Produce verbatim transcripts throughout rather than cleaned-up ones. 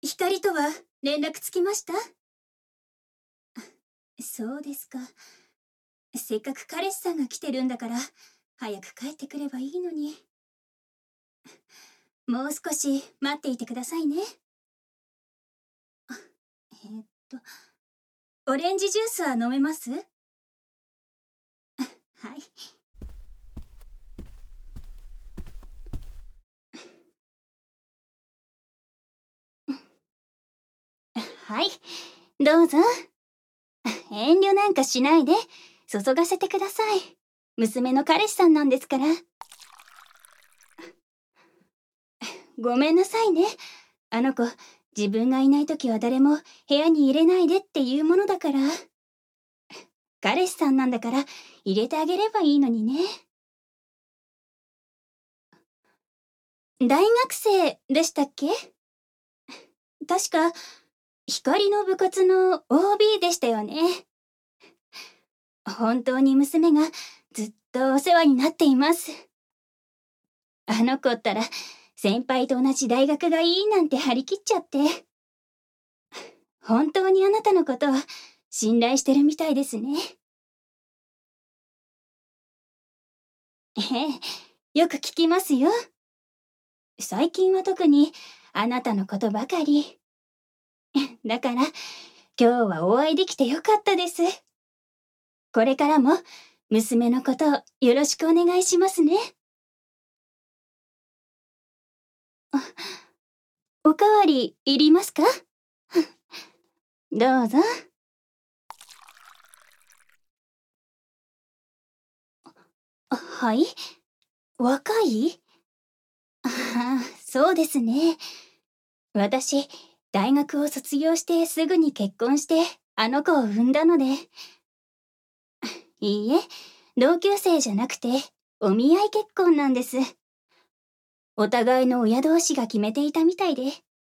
光とは連絡つきました？そうですか。せっかく彼氏さんが来てるんだから、早く帰ってくればいいのに。もう少し待っていてくださいね。えーっと、オレンジジュースは飲めます？はい。はい、どうぞ。遠慮なんかしないで、注がせてください。娘の彼氏さんなんですから。ごめんなさいね。あの子、自分がいない時は誰も部屋に入れないでっていうものだから。彼氏さんなんだから入れてあげればいいのにね。大学生でしたっけ？確か、光の部活の オービー でしたよね。本当に娘がずっとお世話になっています。あの子ったら、先輩と同じ大学がいいなんて張り切っちゃって。本当にあなたのことは信頼してるみたいですね。ええ、よく聞きますよ。最近は特にあなたのことばかり。だから、今日はお会いできてよかったです。これからも娘のことをよろしくお願いしますね。おかわりいりますか？どうぞ。はい？若い？ああ、そうですね。私、大学を卒業してすぐに結婚して、あの子を産んだので。いいえ、同級生じゃなくて、お見合い結婚なんです。お互いの親同士が決めていたみたいで。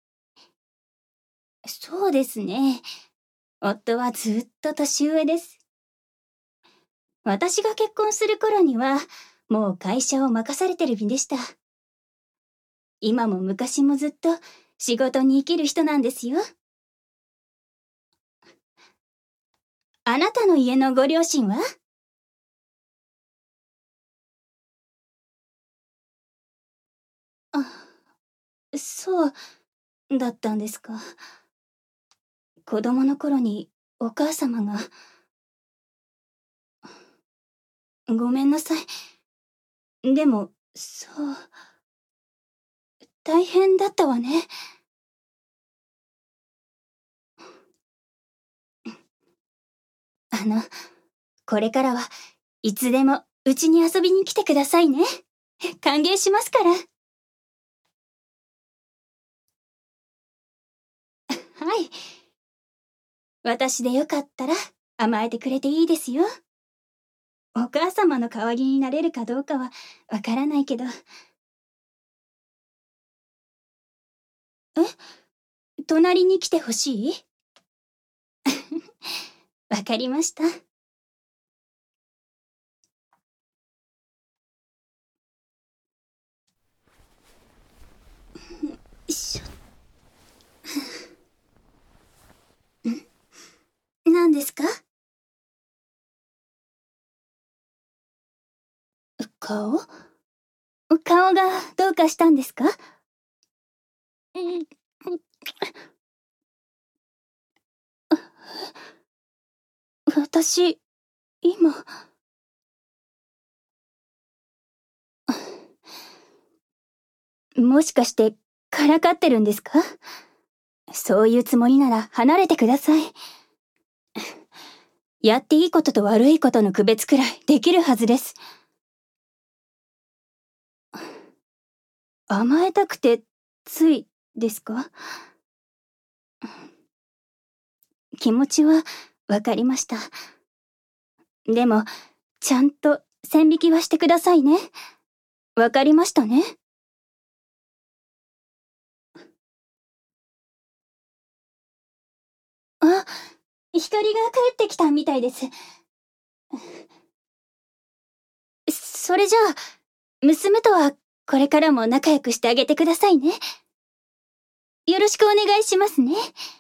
そうですね。夫はずっと年上です。私が結婚する頃には、もう会社を任されてる身でした。今も昔もずっと仕事に生きる人なんですよ。あなたの家のご両親は？あ、そうだったんですか。子供の頃にお母様が。ごめんなさい。でも、そう、大変だったわね。あの、これからはいつでもうちに遊びに来てくださいね。歓迎しますから。はい。私でよかったら甘えてくれていいですよ。お母様の代わりになれるかどうかはわからないけど。え？隣に来てほしい？わかりました。よいしょ。何ですか？顔？顔がどうかしたんですか？うん。私、今。もしかしてからかってるんですか？そういうつもりなら離れてください。やっていいことと悪いことの区別くらいできるはずです。甘えたくてついですか？気持ちはわかりました。でも、ちゃんと線引きはしてくださいね。わかりましたね。あ、光が帰ってきたみたいです。それじゃあ、娘とはこれからも仲良くしてあげてくださいね。 よろしくお願いしますね。